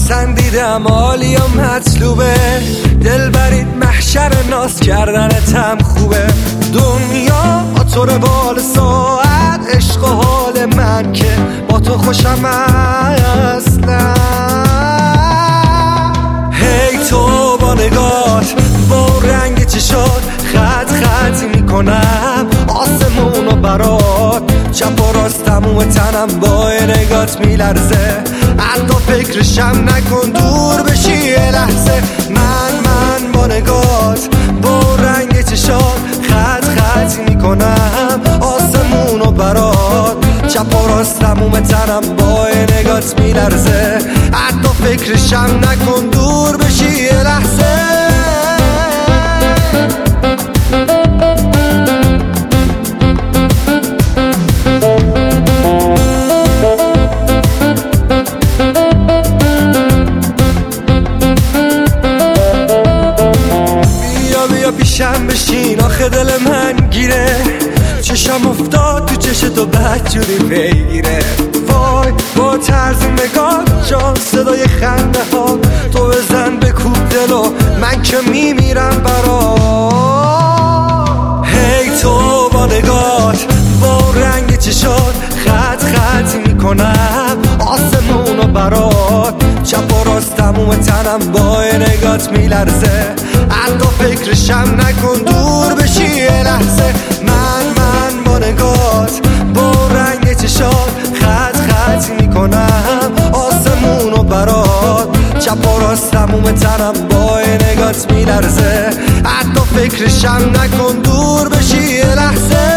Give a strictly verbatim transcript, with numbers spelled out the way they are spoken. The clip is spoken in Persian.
خندیدم عالی و مطلوبه، دل برید محشر ناز کردنتم خوبه. دنیا طور بال ساعت، عشق و حال من که با تو خوشم اصلا. هی تو با نگات، با رنگ چشات خط خط میکنم آسمونو برات. چپ و راست تموم تنم با نگات میلرزه، حتی فکرشم نکن دور بشی یه لحظه. من من با نگات، با رنگ چشات خط خط میکنم آسمونو برات. چپ و راست تموم تنم با نگات میلرزه، حتی فکرشم نکن دور بشی یه لحظه. پیشم بشین آخه دل من گیره، چشم افتاد تو چش تو بدجوری بگیره. وای با طرز نگاه جان صدای خنده ها، تو بزن بکوب دلو من که میمیرم برا. هی تو با نگات، با رنگ چشات خط خط میکنم آسمونو برات. چپ و راست تموم تنم با نگات میلرزه، حتی فکرشم نکن دور بشی یه لحظه. من من با نگات، با رنگ چشات خط خط میکنم آسمونو برات. چپ و راست تموم تنم با نگات میلرزه، حتی فکرشم نکن دور بشی یه لحظه.